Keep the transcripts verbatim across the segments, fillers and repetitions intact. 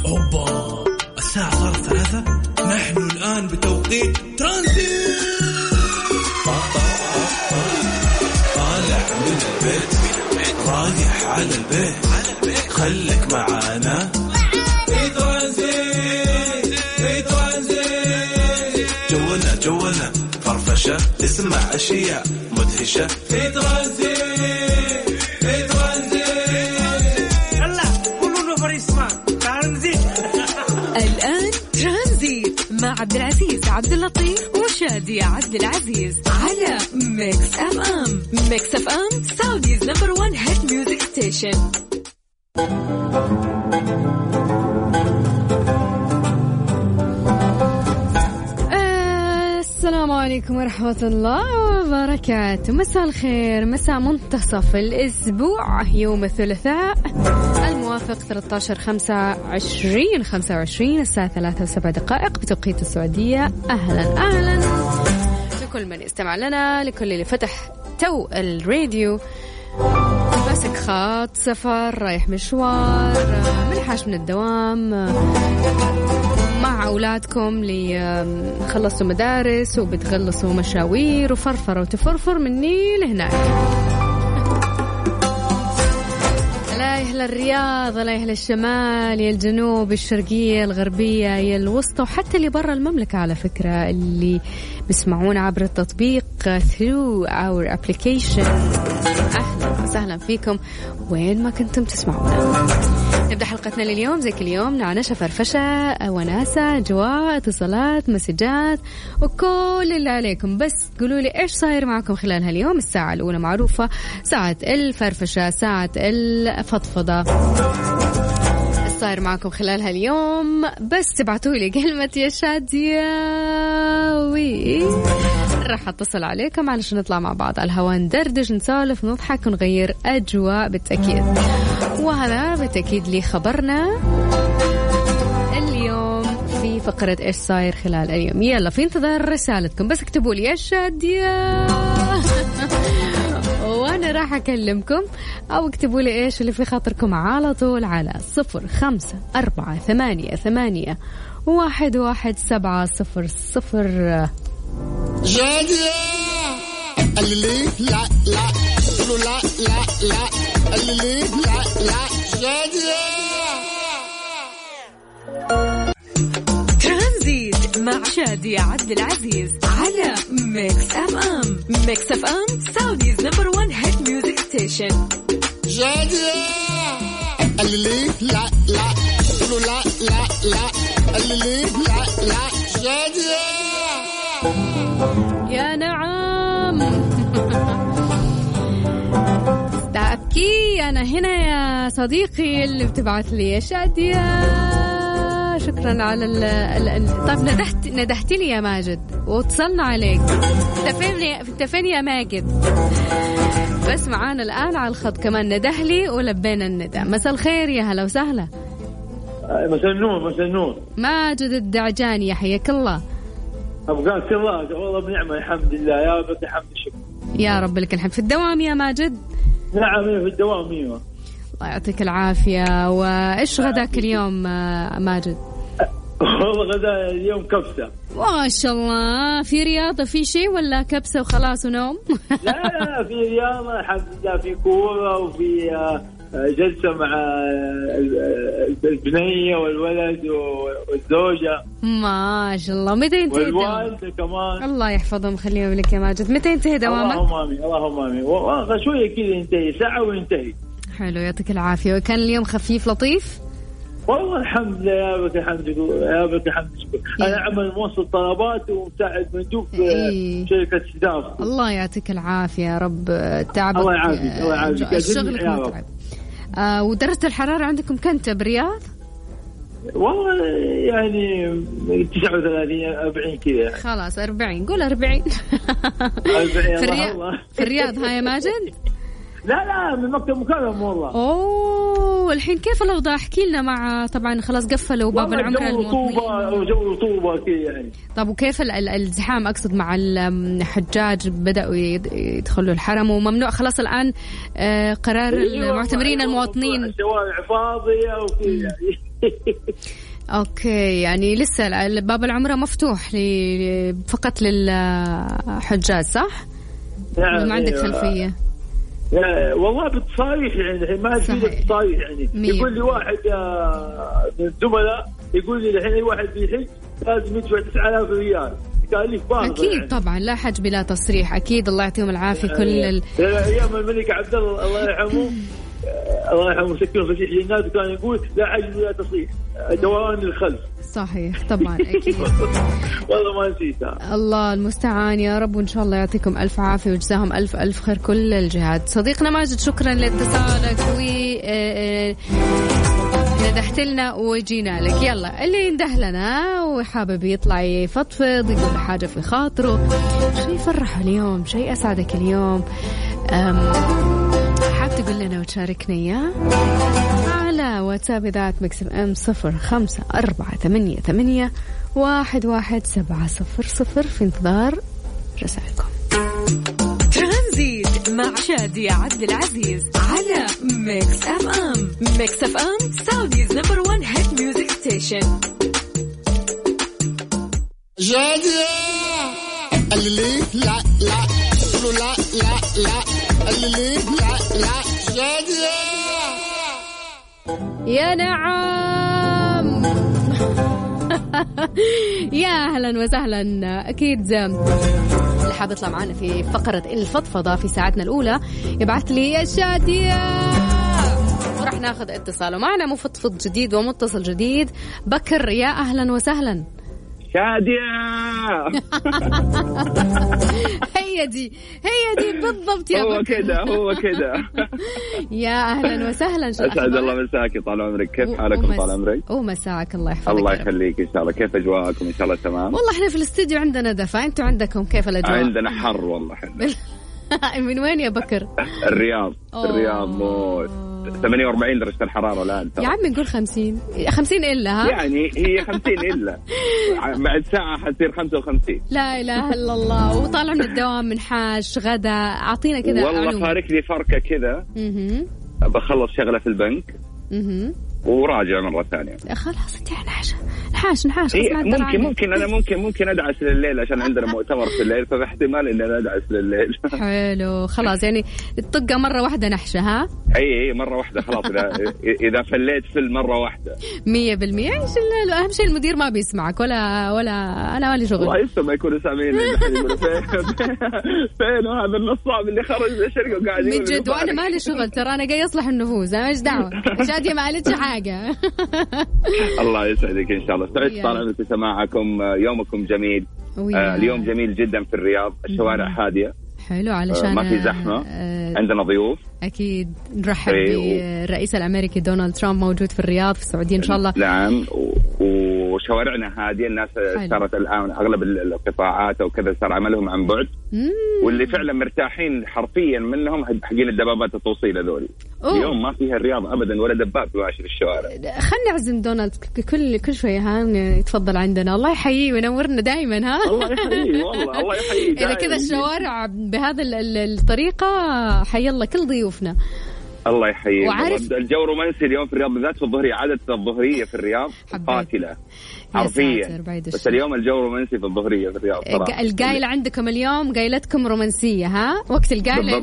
أوبا الساعة صارت ثلاثة. نحن الآن بتوقيت ترانزيت. طالع من البيت رايح على البيت خليك معانا في ترانزيت في ترانزيت. جولنا جولنا فرفشة تسمع أشياء مدهشة في ترانزيت في ترانزيت. يلا كلنا فريسمان ترانزيت. الآن ترانزيت مع عبد العزيز عبد اللطيف وشادية عبد العزيز على ميكس أف أم. ميكس أف أم سعوديز نمبر وان هيت ميوزك ستيشن. السلام عليكم ورحمة الله وبركاته. مساء الخير، مساء منتصف الأسبوع، يوم الثلاثاء الموافق ثلاثة عشر خمسة عشرين خمسة وعشرين الساعة ثلاثة وسبع دقائق بتوقيت السعودية. أهلا أهلا لكل من يستمع لنا، لكل اللي فتح تو الراديو، ماسك خط سفر، رايح مشوار، منحاش من الدوام، مع أولادكم اللي خلصوا مدارس وبتخلصوا مشاوير وفرفر وتفرفر مني لهناك. لا يهل الرياض، لا يهل الشمال، يا الجنوب، الشرقية، الغربية، يا الوسطى، وحتى اللي برا المملكة على فكرة اللي بيسمعون عبر التطبيق through our application. أهلا وسهلا فيكم وين ما كنتم تسمعونا. نبدأ حلقتنا لليوم زي كل يوم نعنشة فرفشة وناسة أجواء اتصالات مسجات وكل اللي عليكم. بس قولوا لي إيش صاير معكم خلال هاليوم. الساعة الأولى معروفة ساعة الفرفشة، ساعة الفضفضة. صاير معكم خلال هاليوم بس تبعتوا لي كلمة يا شادية وي راح اتصل عليكم علشان نطلع مع بعض على الهواء، ندردش، نسولف، نضحك، ونغير أجواء بالتأكيد. وهذا بالتأكيد لي خبرنا اليوم في فقرة إيش صاير خلال اليوم. يلا في انتظار رسالتكم، بس اكتبوا لي يا شادية وأنا راح أكلمكم، أو اكتبوا لي إيش اللي في خاطركم على طول على صفر خمسة أربعة ثمانية ثمانية واحد واحد سبعة صفر صفر. جادية اللي لا لا قولوا لا لا لا اللي لا لا جادية. ترانزيت مع شادية عبد العزيز على ميكس أف أم. ميكس أف أم سعوديز نمبر وان هيت ميوزك ستيشن. جادية اللي لا لا قولوا لا لا لا اللي لا لا جادية. يا نعم تأكي أنا هنا يا صديقي اللي بتبعث لي يا شادية. شكرا على ال ال طيب ندهت ندهت لي يا ماجد واتصلنا عليك. تفيني تفيني يا ماجد، بس معانا الآن على الخط كمان نده لي ولبينا الندى. مساء الخير، يا هلا وسهلا. مساء النور. مساء النور. ماجد الدعجاني، يحييك الله. أبقاك الله والله بنعمة الحمد لله، يا رب الحمد الشكر. يا رب لك الحمد. في الدوام يا ماجد؟ نعم في الدوام. ايوه الله يعطيك العافية. وإيش غداك اليوم ماجد؟ والله غدا اليوم كبسة. ما شاء الله. في رياضة في شيء ولا كبسة وخلاص ونوم؟ لا لا في رياضة الحمد لله، في كورة وفي جلسة مع البنية والولد والزوجة. ما شاء الله. متى ينتهي والوالدة كمان؟ الله يحفظهم خليهم لك يا ماجد. متى ينتهي دوامك؟ اللهم آمين اللهم آمين. شوية كذا ينتهي، ساعة وينتهي. حلو يعطيك العافية. وكان اليوم خفيف لطيف؟ والله الحمد لله، يا بك الحمد يا بك الحمد شكر. أنا أعمل موصل طلبات ومساعد مندوب في إيه. شركة سداف. الله يعطيك العافية يا رب. تعبك الله يعافيك الله يعافيك. شغلك متعب. آه ودرجة الحرارة عندكم كنت برياض؟ والله يعني تسعة وثلاثين أربعين كذا. خلاص أربعين، قول أربعين. أربعين في الرياض. في الرياض ها يا ماجد؟ لا لا من مكتب مكرم والله. أوه حلو. الحين كيف الأوضاع؟ احكي لنا. مع طبعا خلاص قفلوا باب العمرة المواطنين. جو رطوبة كذا يعني. طب وكيف الازدحام أقصد مع الحجاج؟ بدأوا يدخلوا الحرم وممنوع خلاص الآن قرار المعتمرين المواطنين. الشوارع فاضية وكذا يعني. أوكي يعني لسه باب العمرة مفتوح فقط للحجاج صح؟ نعم. ما عندك خلفية؟ لا والله بتصايح يعني ما في بتصايح يعني. يقول لي واحد من الزملاء يقول لي الحين أي واحد بيحج لازم يدفع تسعة آلاف ريال. قال لي أكيد يعني. طبعا لا حج بلا تصريح. أكيد الله يعطيهم العافية. كل ال... أيام الملك عبد الله الله يرحمه الله يرحمه سكنه فسيح للناس وكان يقول لا حج ولا تصريح دوران للخلف. صحيح طبعا أكيد. والله ما نسيتها. الله المستعان يا رب. وإن شاء الله يعطيكم ألف عافية ويجزاهم ألف ألف خير كل الجهات. صديقنا ماجد شكرا لاتصالك و ندحت لنا وجينا لك. يلا اللي ينده لنا وحابب يطلع يفضفض يقول حاجة في خاطره شيء يفرحه اليوم شيء أسعدك اليوم حاب تقول لنا وتشاركنا إياه على واتساب إذاعة ميكس اف ام صفر خمسة أربعة ثمانية ثمانية واحد واحد سبعة صفر صفر في انتظار رسائلكم. ترانزيت مع شادية عبد العزيز على ميكس اف ام. ميكس اف ام سعوديز نمبر وان هيت ميوزك ستيشن. شادية اللي لا لا لا لا لا اللي لا لا شادية يا نعم. يا أهلا وسهلا. أكيد اللي حاب يطلع معنا في فقرة الفضفضة في ساعتنا الأولى يبعث لي يا شادية وراح ناخذ اتصاله. معنا مفضفض جديد ومتصل جديد بكر. يا أهلا وسهلا شادية. هي دي هي دي بالضبط يا هو بكر. كده هو كده. يا أهلا وسهلا. أسعد الله مساك طال عمرك. كيف حالكم ومس... طال عمرك؟ ومساك الله يحفظك. الله يخليك إن شاء الله. كيف أجواءكم؟ إن شاء الله تمام. والله إحنا في الاستديو عندنا دفا. أنتوا عندكم كيف الأجواء؟ عندنا حر والله حنا. من وين يا بكر؟ الرياض. أوه. الرياض موت. ثمانية وأربعين درجة الحرارة الآن. يا عم نقول خمسين خمسين إلا ها؟ يعني هي خمسين إلا بعد ساعة حتصير خمسة وخمسين. لا إله إلا الله. وطالع من الدوام من حاج غدا. أعطينا كذا والله فارك لي فركة كذا. بخلص شغلة في البنك وراجع مرة ثانية. خلاص انت نحاش نحاش نحاش إيه ممكن ممكن أنا ممكن ممكن أدعس لليل عشان عندنا مؤتمر في الليل فاحتمال إن أنا أدعس لليل. حلو خلاص يعني الطقة مرة واحدة نحشة ها؟ أي أي مرة واحدة خلاص. إذا إذا فليت في المرة واحدة مية بالمية. إيش أهم شيء المدير ما بيسمعك ولا ولا أنا مالي شغل. والله لسه ما يكونوا سامعين. فين فين هذا النصاب اللي خرج من الشركة وقاعد يقول من جد. وأنا مالي شغل ترى أنا جاي أصلح النفوس. أنا إيش دعوة. شادية ما قالتش حاجة. الله يسعدك إن شاء الله. سعيد طال عمرك بسماعكم. يومكم جميل. آه اليوم جميل جدا في الرياض. الشوارع هادية حلو علشان آه ما في زحمة. آه عندنا ضيوف أكيد. نرحب بالرئيس الأمريكي دونالد ترامب موجود في الرياض في السعودية إن شاء الله. نعم وشوارعنا هادية. الناس صارت الآن أغلب القطاعات وكذا صار عملهم عن بعد. مم. واللي فعلا مرتاحين حرفيا منهم حقين الدبابات التوصيل هذول. اليوم ما فيها الرياض أبدا ولا دباب ماشي في الشوارع. خلنا نعزم دونالد كل كل شوية ها يتفضل عندنا. الله يحييه وينورنا دائما ها. الله يحييه والله الله يحييه. إذا كذا الشوارع بهذا الطريقة حي الله كل ضيوفنا. الله يحييه. وعارف الجو رومانسي اليوم في الرياض بالذات في الظهرية. عادة الظهرية في الرياض قاتلة حرفيا. بس اليوم الجو رومانسي في الظهرية في الرياض صراحة. القايلة عندكم اليوم قايلتكم رومانسية ها وقت القايلة.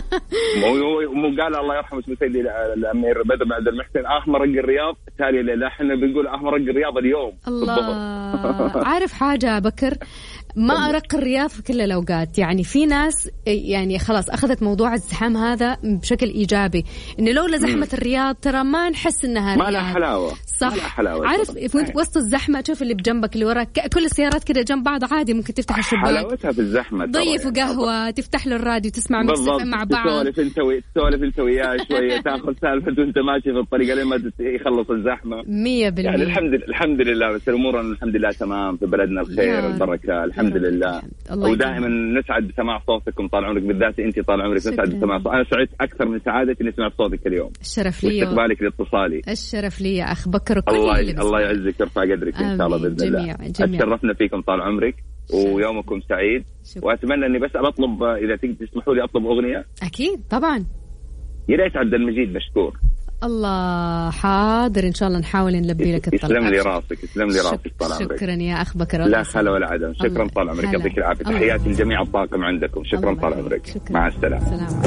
مو مو قال الله يرحمه اسمه سيدي الأمير بدر بعد المحسن أحمر رق الرياض تالي لا احنا بنقول أحمر رق الرياض اليوم. الله عارف حاجة بكر ما أرق الرياض في كل الأوقات. يعني في ناس يعني خلاص أخذت موضوع الزحام هذا بشكل إيجابي إنه لولا زحمة الرياض ترى ما نحس إنها ما لها حلاوة. صح. عارف وانت وسط الزحمة تشوف اللي بجنبك اللي وراك كل السيارات كده جنب بعض عادي ممكن تفتح الشباك. حلاوتها في الزحمة. ضيف وقهوة تفتح له الراديو تسمع مكسف مع بعض. تسولف انت تسولف انت وياه شوية تاخذ سالفة وانت ماشي في الطريق لما يخلص الزحمة. مية بالمية. يعني الحمد لله الحمد لله بس الأمور الحمد لله تمام في بلدنا الخير والبركة الحمد لله. ودائما نسعد بسماع صوتكم طال عمرك بالذات انت طال عمرك نسعد بسماع صوتك. انا سعيت اكثر من سعادتي اني سمعت صوتك اليوم. الشرف لي واستقبالك لاتصالي. الشرف لي يا اخ بكر كل الله اللي الله يعزك يرفع قدرك ان شاء الله باذن الله. اتشرفنا فيكم طال عمرك ويومكم سعيد. شكرا. واتمنى اني بس اطلب اذا تسمحوا لي اطلب اغنيه. اكيد طبعا. يا ريت عبد المجيد مشكور. الله حاضر ان شاء الله نحاول نلبي لك الطلب. يسلم لي راسك يسلم لي راسك طال عمرك. شكرا يا اخ بكر. لا خلا ولا عدم. شكرا طال عمرك يعطيك العافيه. تحياتي لجميع الطاقم عندكم. شكرا طال عمرك. شكرا. مع السلامه. سلام.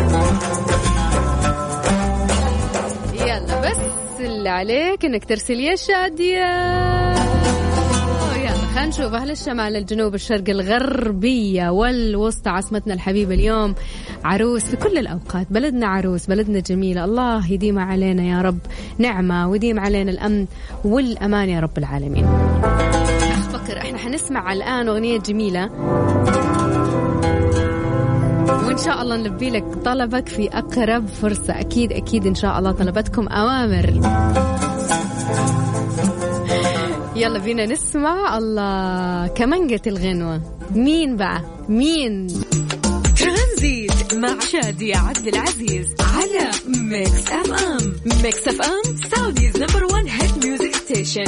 يلا بس اللي عليك انك ترسل يا شادية. خلينا نشوف أهل الشمال الجنوب الشرق الغربية والوسطى عاصمتنا الحبيبة اليوم عروس في كل الأوقات. بلدنا عروس بلدنا جميلة. الله يديم علينا يا رب نعمة ويديم علينا الأمن والأمان يا رب العالمين. أخ بكر احنا حنسمع الآن أغنية جميلة وإن شاء الله نلبي لك طلبك في أقرب فرصة. أكيد أكيد إن شاء الله طلبتكم أوامر. يلا بينا نسمع الله كمانجة الغنوة. مين بقى مين؟ ترانزيت مع شادية عبد العزيز على ميكس أف أم. ميكس أف أم سعوديز نمبر وان هيت ميوزك ستيشن.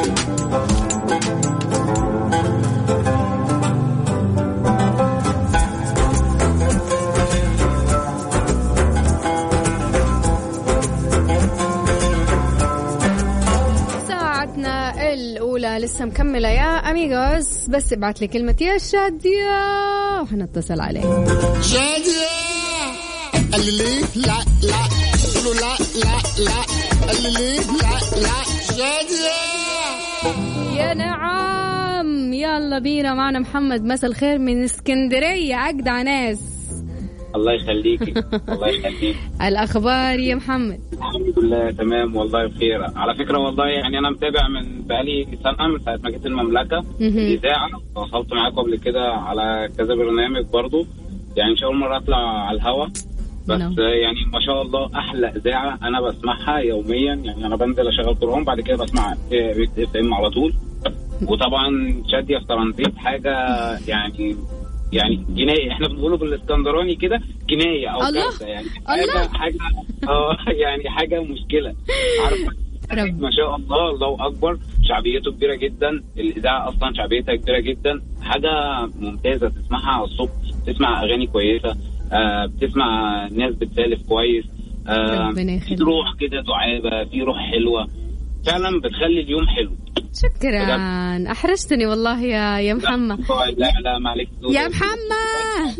الأولى لسه مكملة يا أميغوس. بس ابعت لي كلمة يا شادية وحنتصل عليك. شادية اللي لا لا قولوا لا لا لا اللي لا لا شادية. يا نعم يلا بينا معنا محمد. مساء الخير من اسكندرية أجدع ناس. الله يخليكي الله يخليك. الأخبار يا محمد؟ الحمد لله تمام والله بخير. على فكرة والله يعني أنا متابع من بقالي سنة من ساعة ما جيت المملكة الإذاعة. وصلت معاكم قبل كده على كذا برنامج برضو يعني مش أول مرة أطلع على الهوا بس no. يعني ما شاء الله أحلى إذاعة أنا بسمعها يوميا. يعني أنا بنزل أشغل قرآن بعد كده بسمع اف ام على طول. وطبعا شادية في ترانزيت حاجة يعني يعني جناية احنا بنقوله بالاسكندراني كده جناية او كارثة يعني حاجة حاجة اه يعني حاجة مشكلة. عارف ما شاء الله الله اكبر. شعبيته كبيرة جدا. الاذاعة اصلا شعبيتها كبيرة جدا. حاجة ممتازة تسمعها على الصبح. تسمع اغاني كويسة. آه بتسمع ناس بتسالف كويس. آه في روح كده دعابة في روح حلوة فعلا بتخلي اليوم حلو. شكرا أحرجتني والله يا يا محمد. لا لا معلش يا محمد.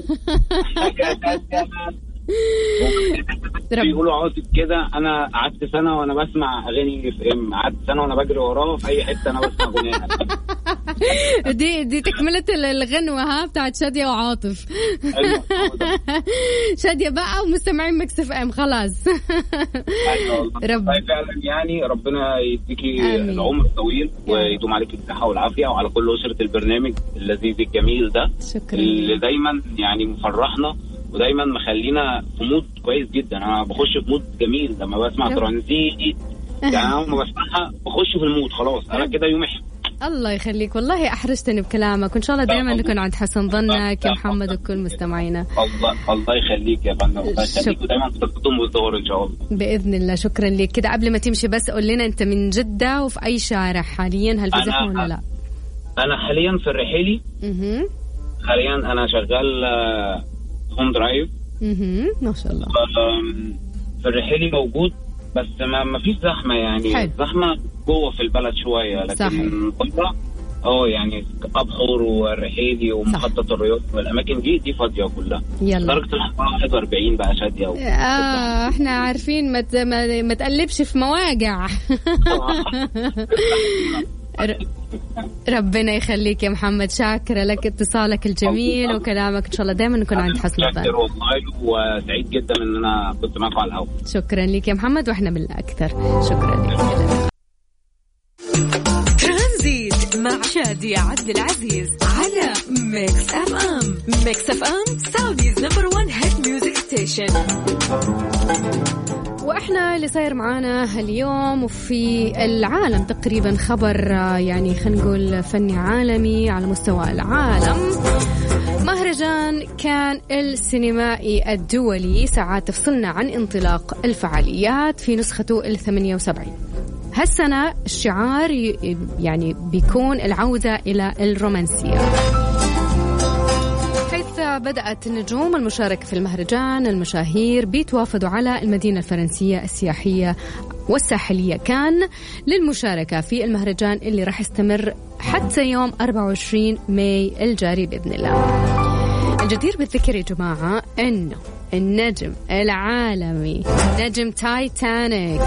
بيقولوا عاطف كده. أنا قعدت سنة وأنا بسمع أغاني في إم. قعدت سنة وأنا بجري وراه في أي حتة أنا بسمع أغنية. دي دي تكملة الغنوة ها بتاعت شادية وعاطف. شادية بقى ومستمعين ميكس اف ام خلاص. رب فعلا يعني ربنا يديكي العمر الطويل ويدوم عليك الصحة والعافية وعلى كل أسرة البرنامج اللذيذ الجميل ده. شكرا. اللي دايما يعني مفرحنا ودايما مخلينا في مود كويس جدا. انا بخش في مود جميل لما بسمع ترانزيت. يعني انا لما بسمعها بخش في المود خلاص انا كده يومي حلو. الله يخليك والله احرجتني بكلامك وان شاء الله دائما نكون عند حسن ظنك يا محمد وكل مستمعينا. الله الله يخليك يا فندم. الله يخليك ودائما تقدم بالظهور ان شاء الله باذن الله. شكرا لك. كده قبل ما تمشي بس قول لنا انت من جدة وفي اي شارع حاليا هل في زحمه ولا لا؟ انا حاليا في الرحيلي. اها حاليا انا شغال هوم درايف. اها ما شاء الله. في الرحيلي موجود بس ما ما فيش زحمه يعني. حلو. زحمه جوه في البلد شويه لكن بره اه يعني ابحر والرحيلي ومحطه الرياض والاماكن دي دي فاضيه كلها. يلا. درجه الحراره واحد وأربعين بقى شاديه. اه احنا عارفين ما ما, ما تقلبش في مواجع. ربنا يخليك يا محمد. شاكرة لك اتصالك الجميل وكلامك. إن شاء الله دائما نكون عند حسن الظن. شكرا والله وسعيد جدا إن أنا كنت معكم على الهواء. شكرا لك يا محمد وإحنا بالأكثر. شكرا لك. شادية عبد العزيز على ميكس اف ام. ميكس اف ام سعوديز نمبر ون هيت ميوزك ستيشن. واحنا اللي صاير معانا اليوم وفي العالم تقريبا خبر يعني خلينا نقول فني عالمي على مستوى العالم. مهرجان كان السينمائي الدولي ساعات تفصلنا عن انطلاق الفعاليات في نسخته الثمانية وسبعين. هالسنة الشعار يعني بيكون العودة إلى الرومانسية، حيث بدأت النجوم المشاركة في المهرجان المشاهير بيتوافدوا على المدينة الفرنسية السياحية والساحلية كان للمشاركة في المهرجان اللي راح يستمر حتى يوم أربعة وعشرين ماي الجاري بإذن الله. الجدير بالذكر يا جماعة أنه النجم العالمي نجم تايتانيك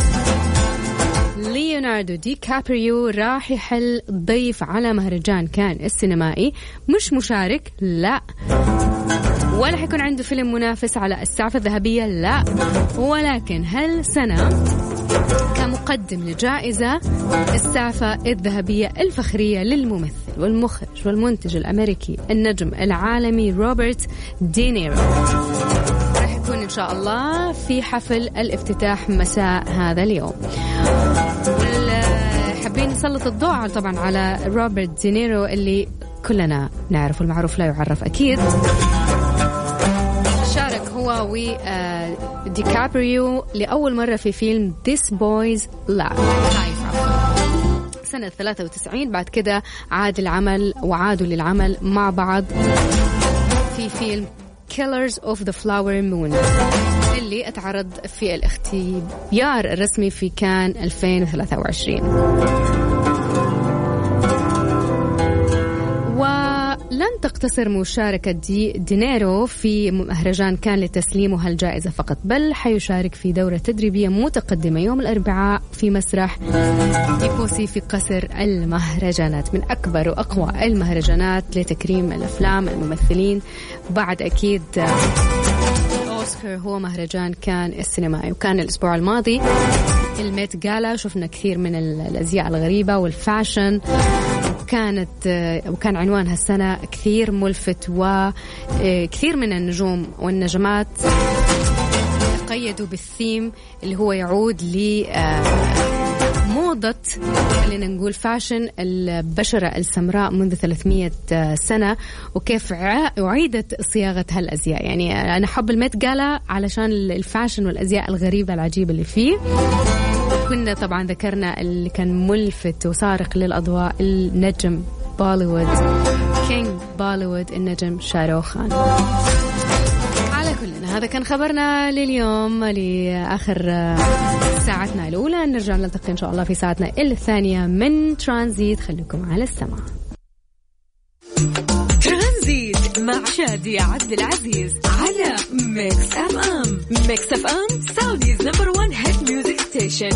ليوناردو دي كابريو راح يحل ضيف على مهرجان كان السينمائي، مش مشارك لا، ولا حيكون عنده فيلم منافس على السعفة الذهبية لا، ولكن هالسنة كمقدم لجائزة السعفة الذهبية الفخرية للممثل والمخرج والمنتج الأمريكي النجم العالمي روبرت دينيرو. راح يكون إن شاء الله في حفل الافتتاح مساء هذا اليوم. حابين نسلط الضوء طبعا على روبرت دينيرو اللي كلنا نعرف والمعروف لا يعرف أكيد. شارك هو ودي كابريو لأول مرة في فيلم This Boys Life سنة ثلاثة وتسعين. بعد كده عاد العمل وعادوا للعمل مع بعض في فيلم Killers of the Flower Moon اللي اتعرض في الاختيار الرسمي في كان ألفين وثلاثة وعشرين. ولن تقتصر مشاركة دي دينيرو في مهرجان كان لتسليمه هالجائزة فقط، بل حيشارك في دورة تدريبية متقدمة يوم الأربعاء في مسرح إيبوسي في قصر المهرجانات، من أكبر وأقوى المهرجانات لتكريم الأفلام الممثلين بعد أكيد أوسكار. هو مهرجان كان السينمائي. وكان الأسبوع الماضي الميت جالا، شفنا كثير من الأزياء الغريبة والفاشن، كانت وكان عنوان هالسنة كثير ملفت، وكثير من النجوم والنجمات قيدوا بالثيم اللي هو يعود لموضة خلينا نقول فاشن البشرة السمراء منذ ثلاثمية سنة، وكيف أعيدت صياغة هالأزياء. يعني أنا حب الميت جالا علشان الفاشن والأزياء الغريبة العجيبة اللي فيه. كنا طبعا ذكرنا اللي كان ملفت وصارخ للأضواء النجم بوليوود كينج بوليوود النجم شاروخ خان. على كلنا هذا كان خبرنا لليوم لآخر ساعتنا الأولى. نرجع نلتقي إن شاء الله في ساعتنا الثانية من ترانزيت. خليكم على السماع. ترانزيت مع شادية عبد العزيز على ميكس اف ام. ميكس اف ام سعوديز نمبر ون هيت ميوزك ستيشن.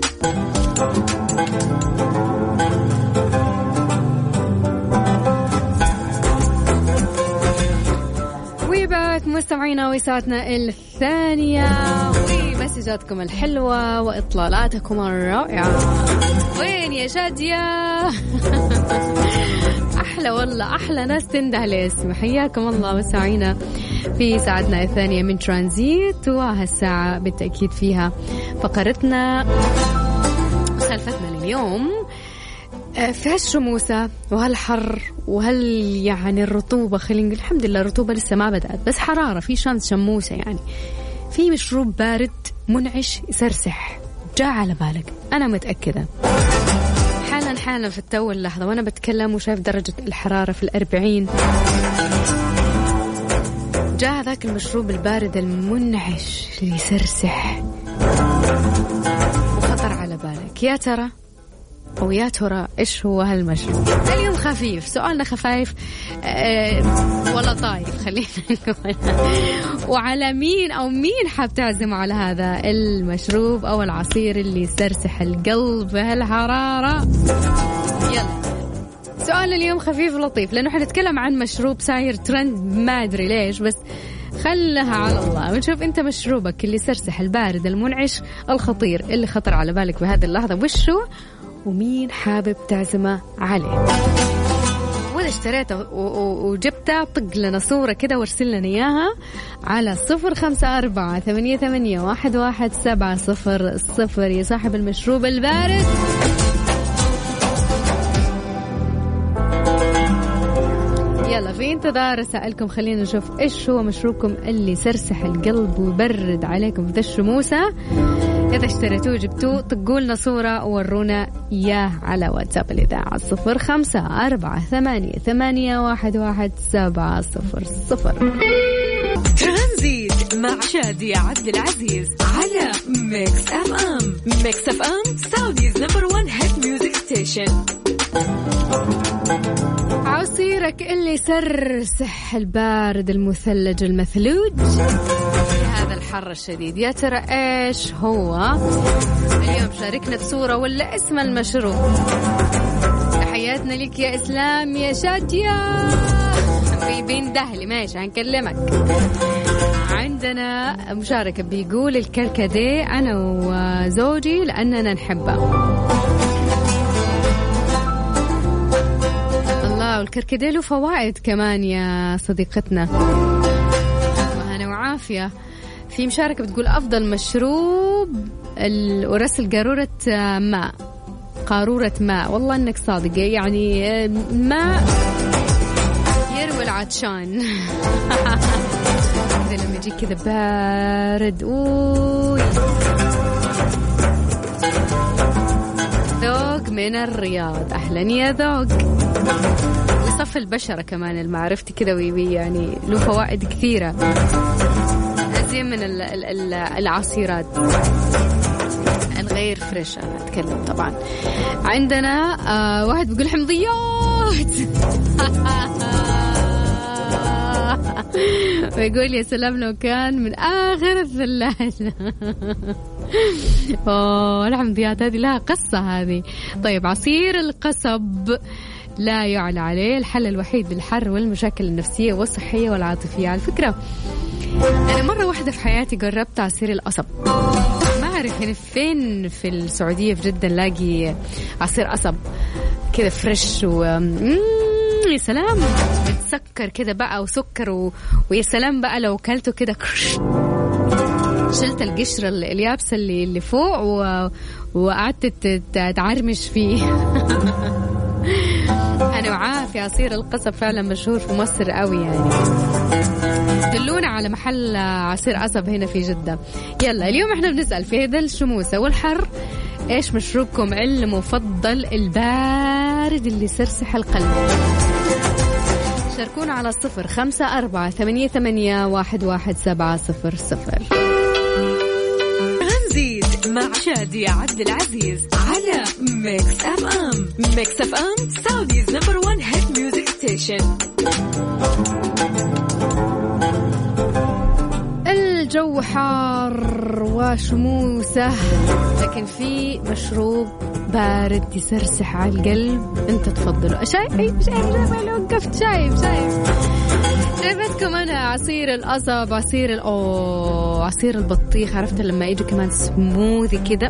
ويبعك مستمعينا وساعتنا الثانية ومسجاتكم الحلوة وإطلالاتكم الرائعة. وين يا شادية؟ أحلى والله، أحلى ناس تنده لاسم. حياكم الله مستمعينا في ساعتنا الثانية من ترانزيت، وهالساعة بالتأكيد فيها فقرتنا سالفتنا لليوم في هالشموسة وهالحر وهال يعني الرطوبة. خلينا نقول الحمد لله الرطوبة لسه ما بدأت، بس حرارة، في شمس شموسة، يعني في مشروب بارد منعش يسرسح. جاء على بالك؟ أنا متأكدة حالا حالا في التو اللحظة وأنا بتكلم وشايف درجة الحرارة في الأربعين، جاء ذاك المشروب البارد المنعش اللي يسرسح وخطر على بالك. يا ترى أو يا ترى إيش هو هالمشروب؟ اليوم خفيف، سؤالنا خفايف أه ولا طايف خلينا نقول. وعلى مين أو مين حاب تعزم على هذا المشروب أو العصير اللي يسرسح القلب بهالحرارة؟ يلا سؤال اليوم خفيف لطيف، لأنه حنتكلم عن مشروب ساير ترند ما أدري ليش، بس خلها على الله ونشوف أنت مشروبك اللي سرسح البارد المنعش الخطير اللي خطر على بالك بهذه اللحظة وشو، ومين حابب تعزمه عليه. وإذا اشتريته وجبته طق لنا صورة كده وارسل لنا إياها على صفر خمسة أربعة ثمانية ثمانية واحد واحد سبعة صفر صفر يا صاحب المشروب البارد. يلا في انتظار رسائلكم، خلينا نشوف إيش هو مشروبكم اللي سرسح القلب ويبرد عليكم في ذا الشموسة. إذا اشتريتوه جبتوه طقوا لنا صورة وورونا إياه على واتساب الإذاعة صفر خمسة أربعة ثمانية ثمانية واحد واحد سبعة صفر صفر. ترانزيت مع شادية عبد العزيز على ميكس أف أم. ميكس أف أم سعوديز نمبر ون هيت ميوزك ستيشن. عصيرك اللي يسرسح البارد المثلج المثلوج في هذا الحر الشديد، يا ترى ايش هو؟ اليوم شاركنا بصورة ولا اسم المشروب. تحياتنا لك يا اسلام يا شادية في بين دهلي. ماشي هنكلمك. عندنا مشاركة بيقول الكركديه انا وزوجي لاننا نحبه. والكركديه له فوائد كمان يا صديقتنا، وهنا وعافية. في مشاركة بتقول أفضل مشروب ورسل قارورة ماء، قارورة ماء. والله إنك صادق، يعني ماء يروي العطشان. كذا لما يجيك كذا بارد. أوي ذوق من الرياض. أهلا يا ذوق. وصف البشرة كمان المعرفتي كذا ويبي، يعني له فوائد كثيرة زي من ال ال العصيرات الغير فريش. أنا أتكلم طبعا. عندنا آه واحد بيقول حمضيات. ويقول يا سلام لو كان من آخر الثلاجة. أوه الحمضيات هذه لها قصة هذه. طيب عصير القصب لا يعلى عليه، الحل الوحيد للحر والمشاكل النفسية والصحية والعاطفية. على فكرة أنا مرة واحدة في حياتي جربت عصير القصب. ما أعرف هنا فين في السعودية في جدة نلاقي عصير قصب كذا فريش و يا سلام بتسكر كذا بقى وسكر و... ويا سلام بقى لو كلته كذا شلت القشرة اليابسة اللي اللي فوق و... وقعدت تعرمش فيه. أنا وعافية عصير القصب فعلا مشهور في مصر قوي، يعني دلونا على محل عصير قصب هنا في جدة. يلا اليوم احنا بنسأل في هذا الشموسة والحر ايش مشروبكم المفضل البارد اللي يسرسح القلب؟ شاركونا على صفر خمسة أربعة ثمانية ثمانية واحد واحد سبعة صفر صفر. ترانزيت مع شادية عبد العزيز على ميكس أف أم. ميكس أف أم سعوديز نمبر ون هيت ميوزك ستيشن. الجو حار وشموسة، لكن في مشروب بارد يسرسح على القلب. انت تفضله شايف شايف شايف لو وقفت شايف شايف شايفتكم انا عصير القصب، عصير ال اوه عصير البطيخ. عرفت لما يجي كمان سموذي كده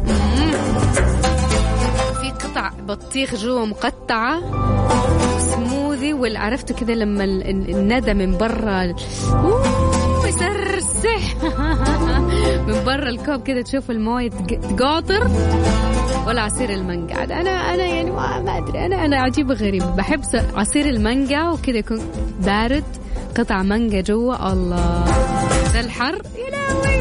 في قطع بطيخ جوا مقطعة سموذي، واللي عرفته كده لما الندى من برا يسرسح من برا الكوب كده تشوف المويه تقاطر. ولا عصير المانجا انا انا يعني ما ادري انا انا عجيبه غريب بحب عصير المانجا وكده يكون بارد قطع مانجا جوا. الله ذا الحر يا لهوي.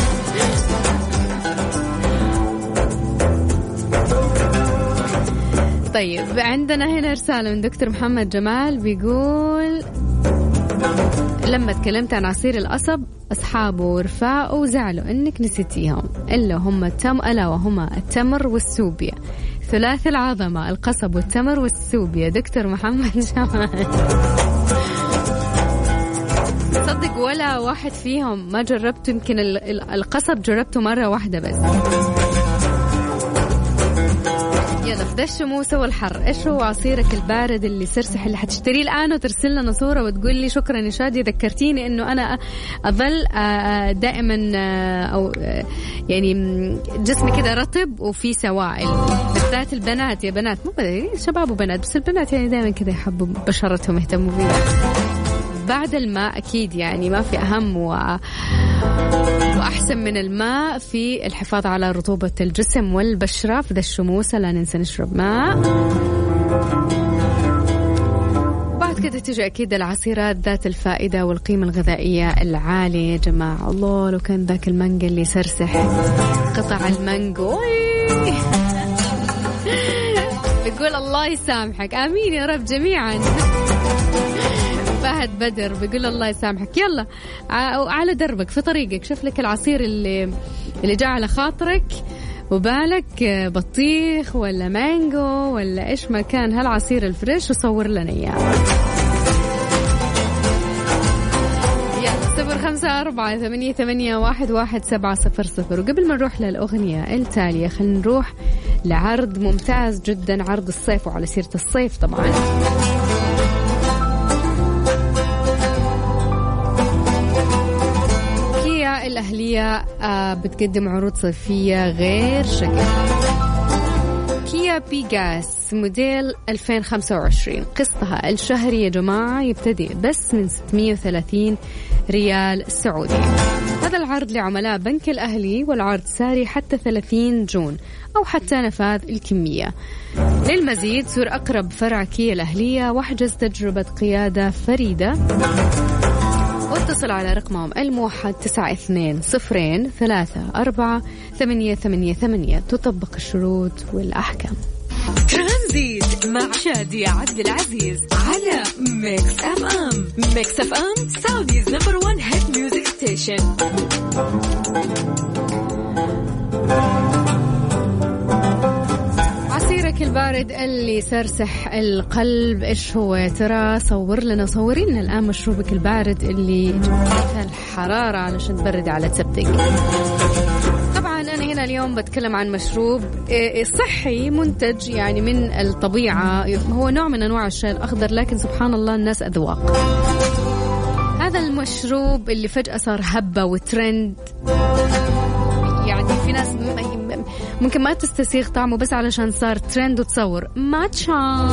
طيب عندنا هنا رسالة من دكتور محمد جمال بيقول لما تكلمت عن عصير القصب أصحابه ورفاقه زعلوا إنك نسيتيهم، إلا هم التم ألا وهما التمر والسوبيا، ثلاث العظمة القصب والتمر والسوبيا. دكتور محمد جمال صدق ولا واحد فيهم ما جربته، يمكن القصب جربته مرة واحدة بس. يلا في ذا الشموسة والحر ايش هو عصيرك البارد اللي سرسح اللي حتشتريه الآن وترسل لنا صورة وتقول لي شكرا يا شادي ذكرتيني انه انا اظل دائما او يعني جسمي كده رطب وفي سوائل. بالذات البنات يا بنات، مو شباب وبنات بس البنات يعني دائما كذا يحبوا بشرتهم يهتموا فيها. بعد الماء أكيد يعني ما في أهم و... وأحسن من الماء في الحفاظ على رطوبة الجسم والبشرة. في ذا الشموسة لا ننسى نشرب ماء. بعد كده تيجي أكيد العصيرات ذات الفائدة والقيمة الغذائية العالية. يا جماعة الله لو كان ذاك المانجا اللي يسرسح، قطع المانجو بيقول الله يسامحك. آمين يا رب جميعا. فهد بدر بيقول الله يسامحك. يلا على دربك في طريقك، شوف لك العصير اللي اللي جاء على خاطرك وبالك، بطيخ ولا مانجو ولا إيش ما كان هالعصير الفريش وصور لنا إياه. يلا صفر خمسة أربعة ثمانية ثمانية واحد واحد سبعة صفر صفر. وقبل ما نروح للأغنية التالية خلينا نروح لعرض ممتاز جدا، عرض الصيف. وعلى سيرة الصيف طبعا الأهلية بتقدم عروض صيفية غير شكل. كيا بيجاس موديل ألفين وخمسة وعشرين قسطها الشهري يا جماعة يبتدئ بس من ستمية وثلاثين ريال سعودي. هذا العرض لعملاء بنك الأهلي، والعرض ساري حتى ثلاثين جون أو حتى نفاذ الكمية. للمزيد زور أقرب فرع كيا الأهلية واحجز تجربة قيادة فريدة، واتصل على رقمهم الموحد تسعة اثنين صفرين ثلاثة أربعة ثمانية ثمانية ثمانية. تطبق الشروط والأحكام. ترانزيت مع شادية عبد العزيز على ميكس أف أم. ميكس أف أم سعوديز نمبر وان هيت ميوزك ستيشن. عصيرك البارد اللي يسرسح القلب إيش هو ترى؟ صور لنا صوري لنا الآن مشروبك البارد اللي جبتها الحرارة علشان تبرد على تبتك. طبعا أنا هنا اليوم بتكلم عن مشروب صحي منتج يعني من الطبيعة، هو نوع من أنواع الشاي الأخضر، لكن سبحان الله الناس أذواق. هذا المشروب اللي فجأة صار هبة وترند، يعني في ناس ممكن ما تستسيغ طعمه بس علشان صار ترند وتصور. ماتشا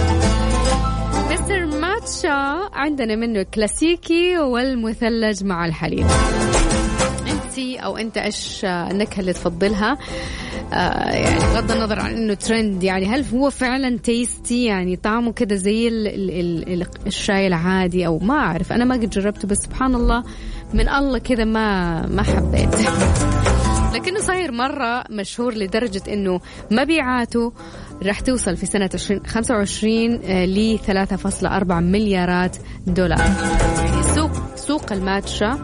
مستر ماتشا عندنا منه كلاسيكي والمثلج مع الحليب. انتي او انت ايش النكهة اللي تفضلها؟ آه يعني بغض النظر عن انه ترند، يعني هل هو فعلا تيستي يعني طعمه كده زي ال ال ال الشاي العادي او ما اعرف، انا ما قد جربته بس سبحان الله من الله كده ما ما حبيت. لكنه صاير مرة مشهور لدرجة أنه مبيعاته راح توصل في سنة عشرين خمسة وعشرين ل ثلاثة فاصلة أربعة مليارات دولار. يعني سوق سوق الماتشا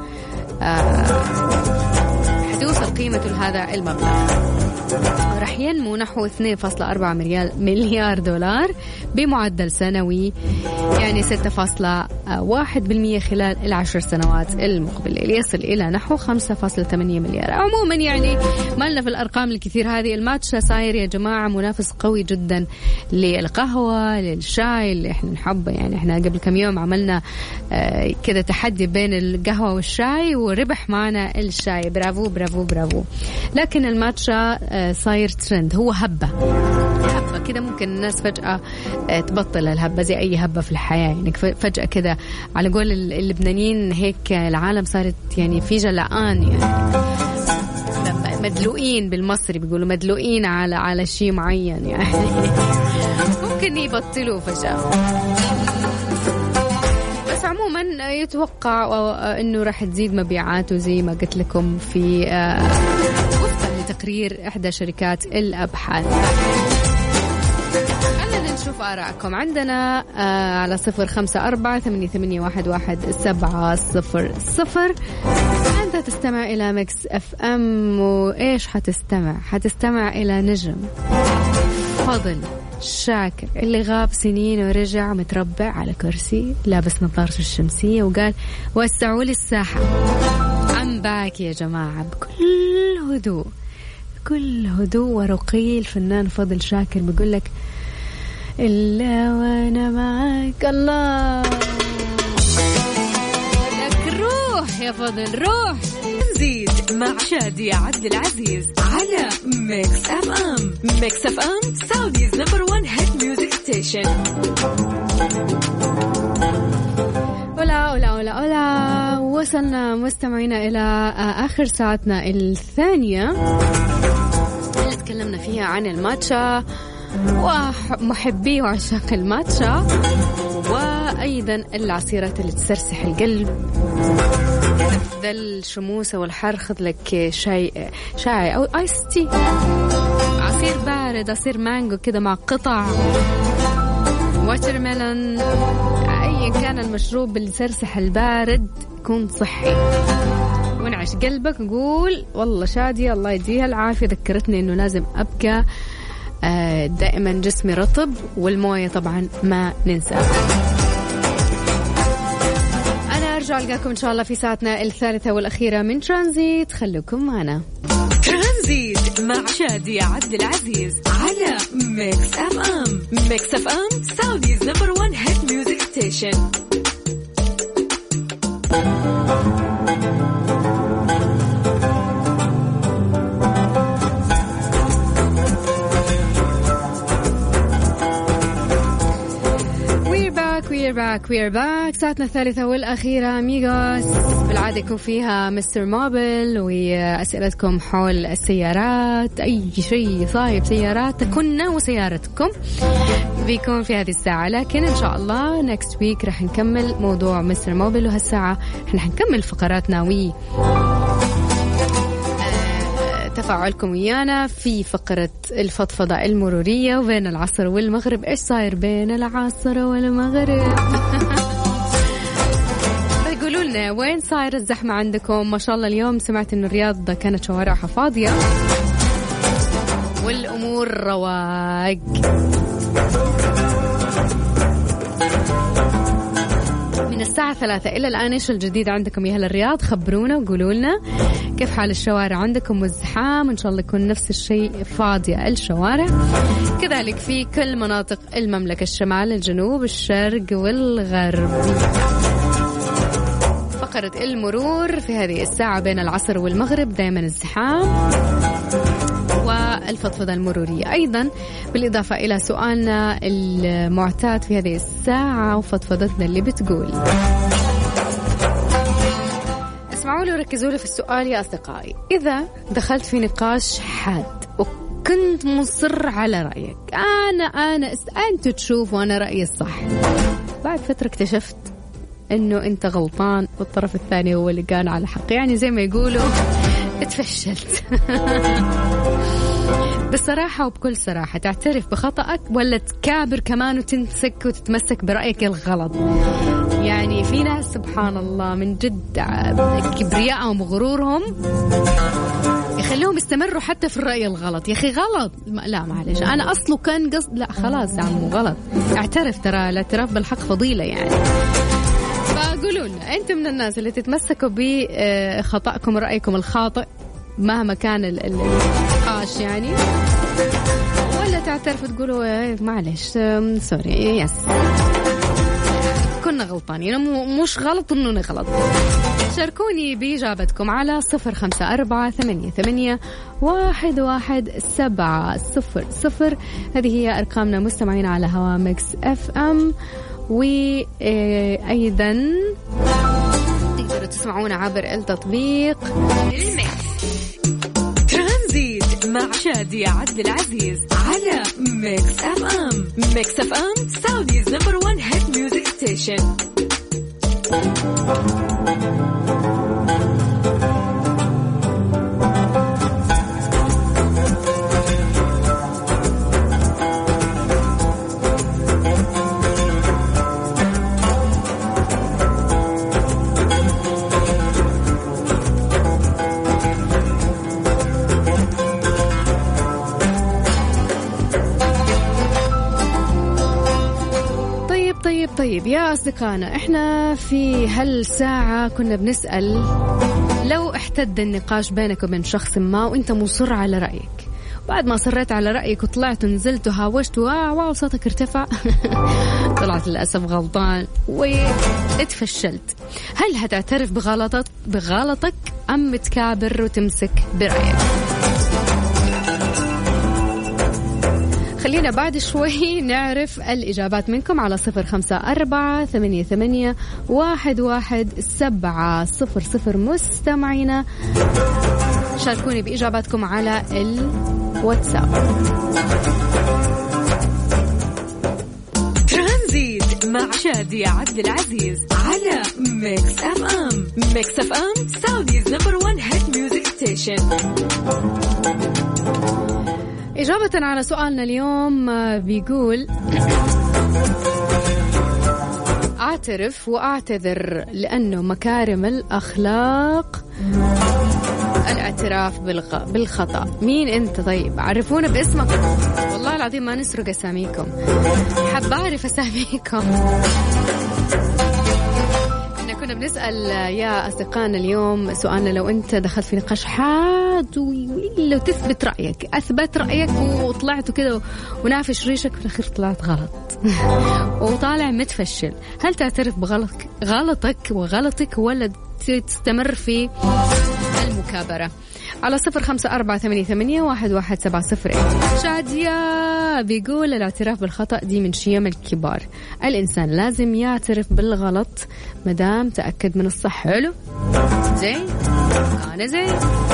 حتوصل قيمته لهذا المبلغ، راح ينمو نحو اثنين فاصلة أربعة مليار دولار بمعدل سنوي، يعني ستة فاصلة واحد بالمئة خلال العشر سنوات المقبلة، ليصل إلى نحو خمسة فاصلة ثمانية مليار. عموما يعني ما لنا في الأرقام الكثير هذه. الماتشا صاير يا جماعة منافس قوي جدا للقهوة للشاي اللي احنا نحبه. يعني احنا قبل كم يوم عملنا اه كده تحدي بين القهوة والشاي وربح معنا الشاي. برافو برافو برافو. لكن الماتشا اه صاير ترند، هو هبة هبة كده، ممكن الناس فجأة تبطل الهبة زي أي هبة في الحياة. يعني فجأة كده على قول اللبنانيين هيك العالم صارت يعني في جلعان، يعني مدلوقين بالمصري بيقولوا مدلوقين على على شيء معين، يعني ممكن يبطلوا فجأة. بس عموما يتوقع أنه راح تزيد مبيعاته زي ما قلت لكم في تقرير إحدى شركات الأبحاث. خلينا نشوف آراءكم عندنا آه على صفر خمسة أربعة ثمانية ثمانية واحد واحد سبعة صفر صفر. أنت تستمع إلى ميكس أف أم، وإيش حتستمع؟ حتستمع إلى نجم فضل شاكر اللي غاب سنين ورجع متربع على كرسي لابس نظارته الشمسية وقال وسعوا لي الساحة. عم باك يا جماعة بكل هدوء بكل هدوء ورقي. الفنان فضل شاكر بيقول لك إلا وأنا معك. الله لك روح يا فضل روح. زيد مع شادية عبد العزيز على ميكس أف أم. ميكس أف أم سعوديز نمبر ون هيت ميوزك ستيشن. أولا أولا أولا أولا، وصلنا مستمعينا إلى آخر ساعتنا الثانية اللي تكلمنا فيها عن الماتشا ومحبي وعشاق الماتشا، وأيضا العصيرات اللي تسرسح القلب. ذا الشموسة والحر خذ لك شاي شاي أو آيس تي، عصير بارد، عصير مانجو كده مع قطع واترميلون، أي كان المشروب اللي يسرسح البارد يكون صحي ونعش قلبك. قول والله شادية الله يديها العافية ذكرتني إنه لازم أبقى دائما جسمي رطب، والموية طبعا ما ننسى. أنا أرجع ألقاكم إن شاء الله في ساعتنا الثالثة والأخيرة من ترانزيت، خلوكم معنا. ترانزيت مع شادية عبد العزيز على ميكس أف أم. ميكس أف أم سعوديز نمبر ون هيت ميوزك ستيشن. we're back we're back ساعتنا الثالثة والأخيرة ميغوس، بالعادة يكون فيها مستر موبل وأسئلتكم حول السيارات، أي شيء صايب سياراتكنا وسيارتكم بيكون في هذه الساعة. لكن إن شاء الله next week رح نكمل موضوع مستر موبل، وهالساعة احنا حنكمل فقراتنا وي تفاعلكم ويانا في فقرة الفضفضة المرورية وبين العصر والمغرب. إيش صاير بين العصر والمغرب؟ قولوا لنا وين صاير الزحمة عندكم؟ ما شاء الله اليوم سمعت إنه الرياض كانت شوارعها فاضية والأمور رواق. من الساعة ثلاثة إلى الآن إيش الجديد عندكم يا أهل الرياض؟ خبرونا وقولوا لنا كيف حال الشوارع عندكم والزحام. إن شاء الله يكون نفس الشيء فاضية الشوارع، كذلك في كل مناطق المملكة، الشمال الجنوب الشرق والغرب. فقرة المرور في هذه الساعة بين العصر والمغرب دائما الزحام والفضفضة المرورية أيضا، بالإضافة إلى سؤالنا المعتاد في هذه الساعة وفضفضتنا اللي بتقول. اسمعوا لي وركزوا لي في السؤال يا أصدقائي. إذا دخلت في نقاش حاد وكنت مصر على رأيك، أنا أنا أنت تشوف وأنا رأيي الصح، بعد فترة اكتشفت إنه أنت غلطان والطرف الثاني هو اللي كان على حق، يعني زي ما يقولوا اتفشلت. بصراحة وبكل صراحة تعترف بخطأك ولا تكابر كمان وتمسك وتتمسك برأيك الغلط؟ يعني في ناس سبحان الله من جد كبريائهم وغرورهم يخليهم يستمروا حتى في الرأي الغلط. يا أخي غلط، لا معلش أنا أصله كان قصد، لا خلاص يا عمو غلط، اعترف، ترى الاعتراف بالحق فضيلة يعني. فقولوا لنا أنتم من الناس اللي تتمسكوا بخطأكم ورأيكم الخاطئ مهما كان النقاش يعني، ولا تعترفوا تقولوا معلش سوري يس كنا غلطانين، مش غلط انه نغلط. شاركوني بإجابتكم على صفر خمسة أربعة ثمانية ثمانية واحد واحد سبعة صفر صفر. هذه هي أرقامنا مستمعين على هوا ميكس اف ام، وأيضا تقدروا تسمعونا عبر التطبيق ترانزيت مع شادية عبد العزيز على ميكس أف أم. ميكس أف أم سعوديز نمبر ون هيت ميوزك ستيشن. طيب يا أصدقائنا، إحنا في هالساعة كنا بنسأل لو احتد النقاش بينك وبين شخص ما وإنت مصر على رأيك بعد ما صريت على رأيك وطلعت ونزلت وهاوشت واو واو صوتك ارتفع طلعت للأسف غلطان واتفشلت. هل هتعترف بغلطك بغلطك أم تكابر وتمسك برأيك؟ خلينا بعد شوي نعرف الإجابات منكم على صفر خمسة أربعة ثمانية ثمانية واحد واحد سبعة صفر صفر. مستمعينا شاركوني بإجاباتكم على الواتساب. ترانزيت مع شادية عبد العزيز على ميكس أف أم. ميكس أف أم سعوديز نمبر وان هيت ميوزك ستيشن. إجابة على سؤالنا اليوم بيقول أعترف وأعتذر لأنه مكارم الأخلاق الاعتراف بالغ... بالخطأ. مين أنت طيب؟ عرفونا باسمك. والله العظيم ما نسرق أساميكم، حابة أعرف أساميكم. كنا بنسأل يا أصدقائنا اليوم سؤالنا لو أنت دخلت في نقاش حاد ولو تثبت رأيك، أثبت رأيك وطلعت كده ونافش ريشك في الأخير طلعت غلط وطالع متفشل، هل تعترف بغلطك غلطك وغلطك ولا تستمر في المكابرة؟ على صفر خمسة أربعة ثمانية ثمانية واحد واحد سبعة صفر. شادية بيقول الاعتراف بالخطأ دي من شيم الكبار، الإنسان لازم يعترف بالغلط مدام تأكد من الصح. حلو زين أنا زين.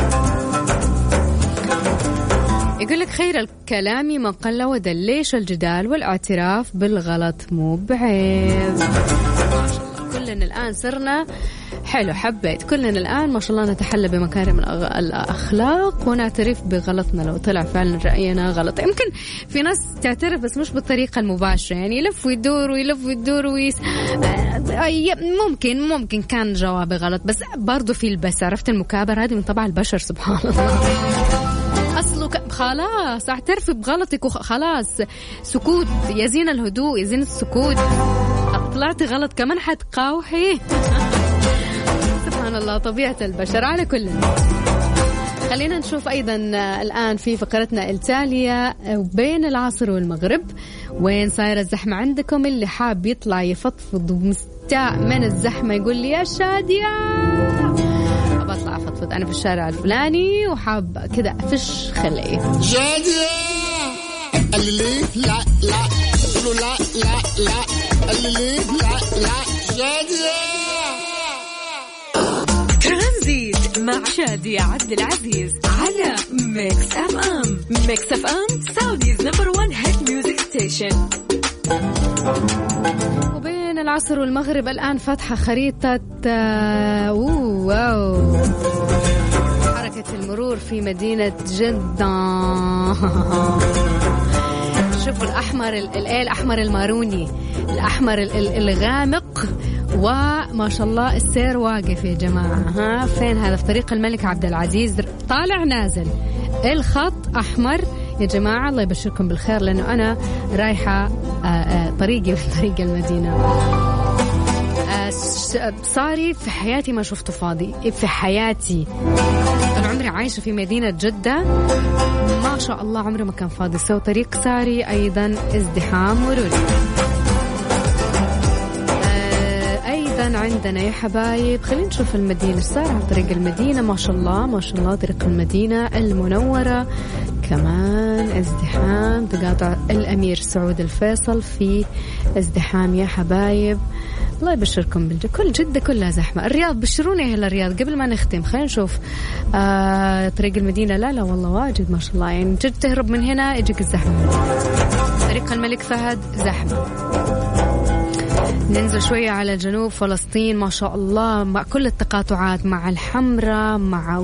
يقول لك خير الكلام ما قل ودل، ليش الجدال والاعتراف بالغلط مو بعيب. ما شاء الله كلنا الآن صرنا حلو، حبيت كلنا الآن ما شاء الله نتحلى بمكارم الأخلاق ونعترف بغلطنا لو طلع فعلا رأينا غلط. يمكن في ناس تعترف بس مش بالطريقة المباشرة، يعني يلف ويدور ويلف ويدور ويس... ممكن ممكن كان جوابي غلط بس برضو في البس. عرفت المكابرة هذه من طبع البشر سبحان الله. أصله ك... خلاص اعترف بغلطك وخلاص، سكوت يزين الهدوء يزين السكوت. طلعت غلط كمان حتقاوحي سبحان الله طبيعة البشر. على كل خلينا نشوف أيضا الآن في فقرتنا التالية بين العصر والمغرب، وين صايرة الزحمة عندكم؟ اللي حاب يطلع يفضفض ومستاء من الزحمة يقول لي يا شادية أبى أطلع أفضفض أنا في الشارع الفلاني وحاب كذا أفش خليه شادية اللي لا لا لا لا لا اللي لا لا شادية. ترانزيت مع شادية عبد العزيز على ميكس أف أم. ميكس أف أم سعوديز نمبر وان هيت ميوزك ستيشن. وبين العصر والمغرب الآن فتحة خريطة أوه واو حركة المرور في مدينة جدة. شوفوا الأحمر الإيه الأحمر الماروني الأحمر الغامق وما شاء الله السير واقف يا جماعة. ها فين هذا؟ في طريق الملك عبد العزيز طالع نازل الخط أحمر يا جماعة. الله يبشركم بالخير لأنه أنا رايحة طريقي من طريق المدينة. صاري في حياتي ما شفته فاضي في حياتي. أنا عمري عايشة في مدينة جدة ما شاء الله عمري ما كان فاضي. سو طريق ساري أيضا ازدحام مروري. أيضا عندنا يا حبايب خلينا نشوف المدينة صار على طريق المدينة ما شاء الله ما شاء الله. طريق المدينة المنورة كمان ازدحام. تقاطع الأمير سعود الفيصل في ازدحام يا حبايب. الله يبشركم بالجد. كل جدة كلها زحمة. الرياض بشروني أهل الرياض قبل ما نختم خلينا نشوف آه طريق المدينة. لا لا والله واجد ما شاء الله يعني جد تهرب من هنا يجيك الزحمة. طريق الملك فهد زحمة. ننزل شوية على جنوب فلسطين ما شاء الله مع كل التقاطعات مع الحمراء مع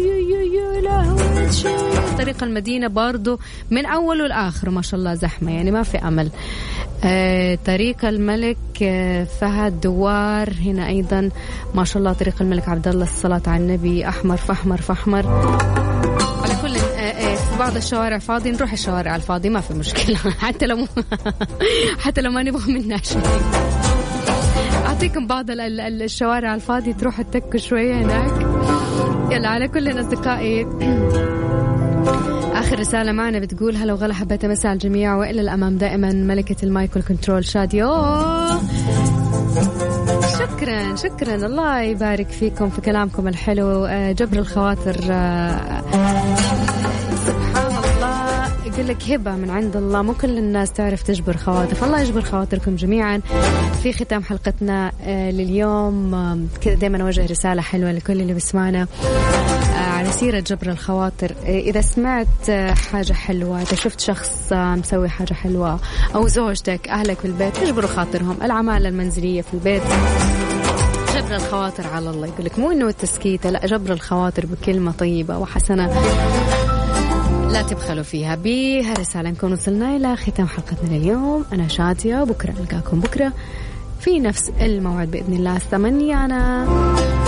طريق المدينة برضو من أوله لآخر ما شاء الله زحمة يعني ما في أمل. آه طريق الملك آه فهد دوار هنا أيضا ما شاء الله. طريق الملك عبد الله الصلاة على النبي أحمر فأحمر فأحمر. على كل آه آه في بعض الشوارع فاضي نروح الشوارع الفاضي ما في مشكلة حتى لو حتى لو ما نبغى منها شيء. أعطيكم بعض الشوارع الفاضية تروح تتكوا شوية هناك. يلا على كل أصدقائي آخر رسالة معنا بتقول هلا وغلا، حبيت أمسي على الجميع وإلى الأمام دائما ملكة المايك والكنترول شادية. شكرا شكرا، الله يبارك فيكم في كلامكم الحلو. جبر الخواطر سبحان الله، يقول لك هبة من عند الله، مو كل الناس تعرف تجبر خواطر، فالله يجبر خواطركم جميعا. في ختام حلقتنا لليوم كذا دائما أوجه رسالة حلوة لكل اللي بسمعنا على سيرة جبر الخواطر. إذا سمعت حاجة حلوة، إذا شفت شخص مسوي حاجة حلوة أو زوجتك أهلك في البيت، تجبروا خاطرهم. العمالة المنزلية في البيت، جبر الخواطر على الله. يقولك مو إنه التسكيت، لا، جبر الخواطر بكلمة طيبة وحسنة لا تبخلوا فيها. بهالرسالة نكون وصلنا إلى ختام حلقتنا اليوم. أنا شادية، بكرة ألقاكم بكرة في نفس الموعد بإذن الله الثمانية. أنا